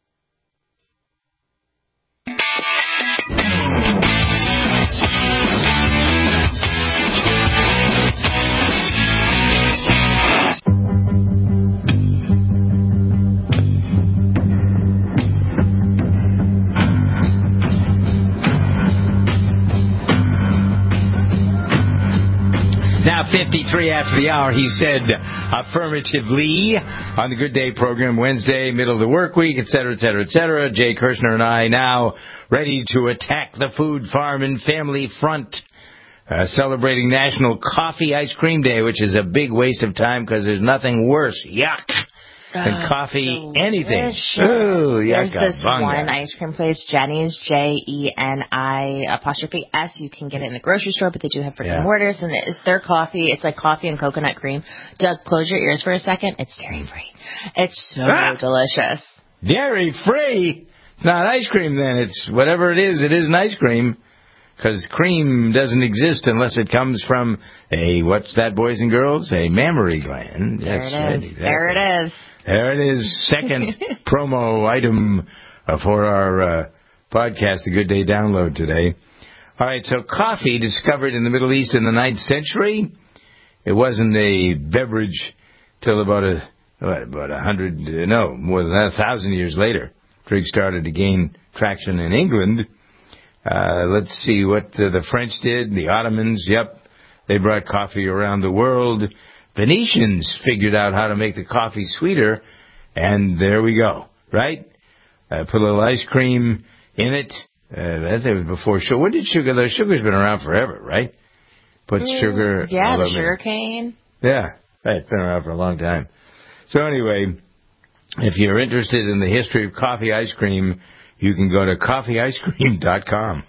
Now, fifty-three after the hour, he said affirmatively on the Good Day program Wednesday, middle of the work week, et cetera, et cetera, et cetera. Jay Kirshner and I now ready to attack the food, farm, and family front, uh, celebrating National Coffee Ice Cream Day, which is a big waste of time because there's nothing worse. Yuck. And coffee, delicious. anything. Ooh, There's this bunga. one ice cream place, Jenny's, J E N I apostrophe S. You can get it in the grocery store, but they do have brick and Yeah. mortars, and it's their coffee. It's like coffee and coconut cream. Doug, close your ears for a second. It's dairy free. It's so Ah! delicious. Dairy free? It's not ice cream then. It's whatever it is, it isn't ice cream. Because cream doesn't exist unless it comes from a, what's that, boys and girls? A mammary gland. There Yes, it right, is. exactly. There it is. There it is. Second promo item uh, for our uh, podcast, the Good Day Download today. All right, so coffee discovered in the Middle East in the ninth century. It wasn't a beverage till about a, what, about a hundred, uh, no, more than a thousand years later. Drink started to gain traction in England. Uh, let's see what uh, the French did. The Ottomans, yep, they brought coffee around the world. Venetians figured out how to make the coffee sweeter, and there we go, right? Uh, put a little ice cream in it. Uh, that was before sugar. When did sugar? The sugar's been around forever, right? Put Mm, sugar. Yeah, all the over it. sugar cane. Yeah, right, it's been around for a long time. So anyway, if you're interested in the history of coffee ice cream, you can go to coffee ice cream dot com.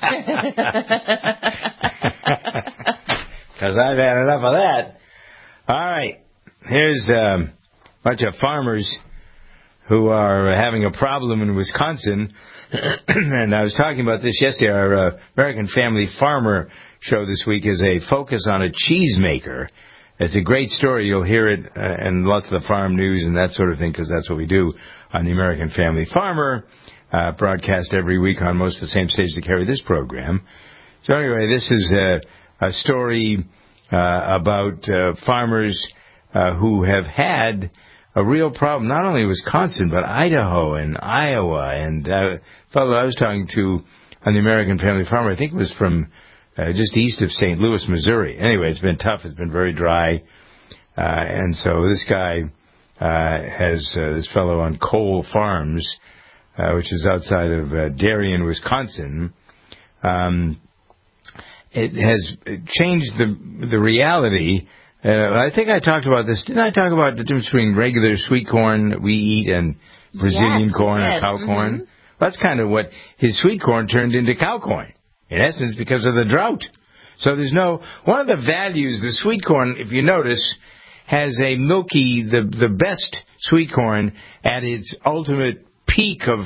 Because I've had enough of that. All right. Here's um, a bunch of farmers who are having a problem in Wisconsin. And I was talking about this yesterday. Our uh, American Family Farmer show this week is a focus on a cheesemaker. It's a great story. You'll hear it uh, and lots of the farm news and that sort of thing, because that's what we do on the American Family Farmer, uh, broadcast every week on most of the same stations that carry this program. So anyway, this is uh, a story uh, about uh, farmers uh, who have had a real problem, not only in Wisconsin, but Idaho and Iowa. And uh, a fellow I was talking to on the American Family Farmer, I think it was from uh, just east of Saint Louis, Missouri. Anyway, it's been tough. It's been very dry. Uh, and so this guy uh, has uh, this fellow on Cole Farms, uh, which is outside of uh, Darien, Wisconsin. Um, it has changed the the reality. Uh, I think I talked about this. Didn't I talk about the difference between regular sweet corn that we eat and Brazilian yes, corn or cow mm-hmm. corn? That's kind of what his sweet corn turned into cow corn, in essence, because of the drought. So there's no, one of the values, the sweet corn, if you notice, has a milky, the, the best sweet corn at its ultimate peak of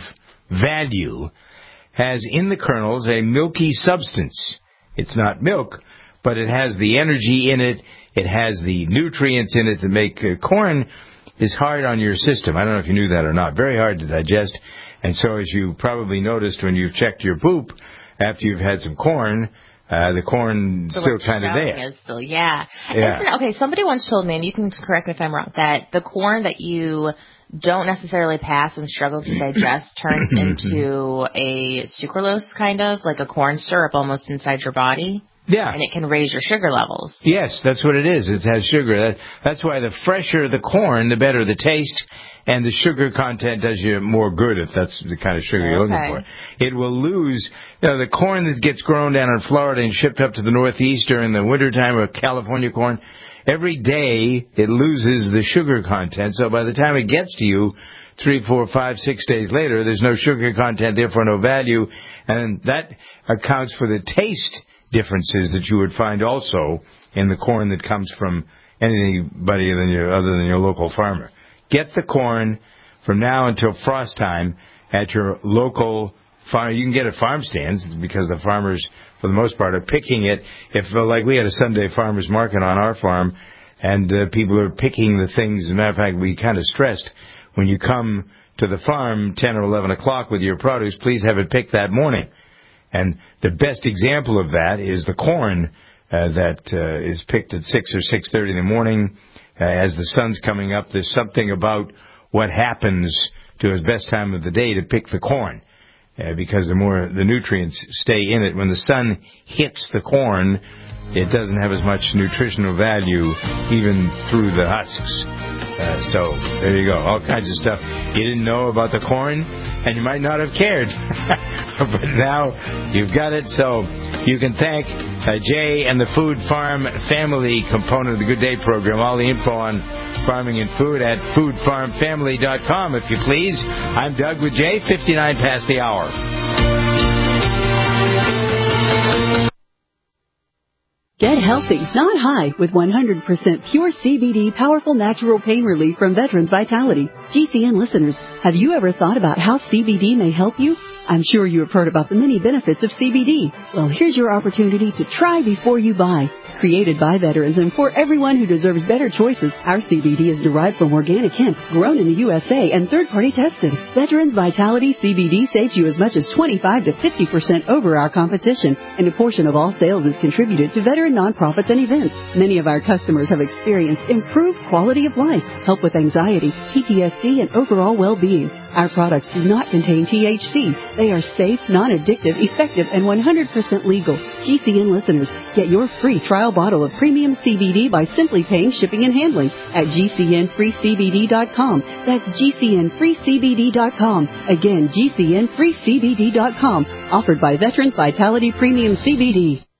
value, has in the kernels a milky substance. It's not milk, but it has the energy in it. It has the nutrients in it that make uh, corn is hard on your system. I don't know if you knew that or not. Very hard to digest. And so as you probably noticed when you've checked your poop after you've had some corn, uh, the corn's so still kind of there. Is still, yeah. yeah. Isn't, okay, somebody once told me, and you can correct me if I'm wrong, that the corn that you don't necessarily pass and struggle to digest turns into a sucralose, kind of, like a corn syrup almost inside your body. Yeah. And it can raise your sugar levels. Yes, that's what it is. It has sugar. That, that's why the fresher the corn, the better the taste, and the sugar content does you more good if that's the kind of sugar you're okay. looking for. It will lose, you know, the corn that gets grown down in Florida and shipped up to the Northeast during the wintertime, or California corn, every day it loses the sugar content. So by the time it gets to you, three, four, five, six days later, there's no sugar content, therefore no value, and that accounts for the taste differences that you would find also in the corn that comes from anybody than your, other than your local farmer. Get the corn from now until frost time at your local farm. You can get it at farm stands because the farmers, for the most part, are picking it. If uh, like we had a Sunday farmers market on our farm, and uh, people are picking the things. As a matter of fact, we kind of stressed when you come to the farm ten or eleven o'clock with your produce, please have it picked that morning. And the best example of that is the corn uh, that uh, is picked at six or six thirty in the morning. Uh, as the sun's coming up, there's something about what happens to his best time of the day to pick the corn, uh, because the more the nutrients stay in it. When the sun hits the corn, it doesn't have as much nutritional value even through the husks. Uh, so there you go, all kinds of stuff you didn't know about the corn, and you might not have cared. But now you've got it, so you can thank uh, Jay and the Food Farm Family component of the Good Day program. All the info on farming and food at food farm family dot com, if you please. I'm Doug with Jay, fifty-nine past the hour. Get healthy, not high, with one hundred percent pure C B D powerful natural pain relief from Veterans Vitality. G C N listeners, have you ever thought about how C B D may help you? I'm sure you have heard about the many benefits of C B D. Well, here's your opportunity to try before you buy. Created by veterans and for everyone who deserves better choices, our C B D is derived from organic hemp, grown in the U S A and third-party tested. Veterans Vitality C B D saves you as much as twenty-five to fifty percent over our competition, and a portion of all sales is contributed to veteran nonprofits and events. Many of our customers have experienced improved quality of life, help with anxiety, P T S D, and overall well-being. Our products do not contain T H C. They are safe, non-addictive, effective, and one hundred percent legal. G C N listeners, get your free trial bottle of premium C B D by simply paying shipping and handling at G C N free C B D dot com. That's G C N free C B D dot com. Again, G C N free C B D dot com. Offered by Veterans Vitality Premium C B D.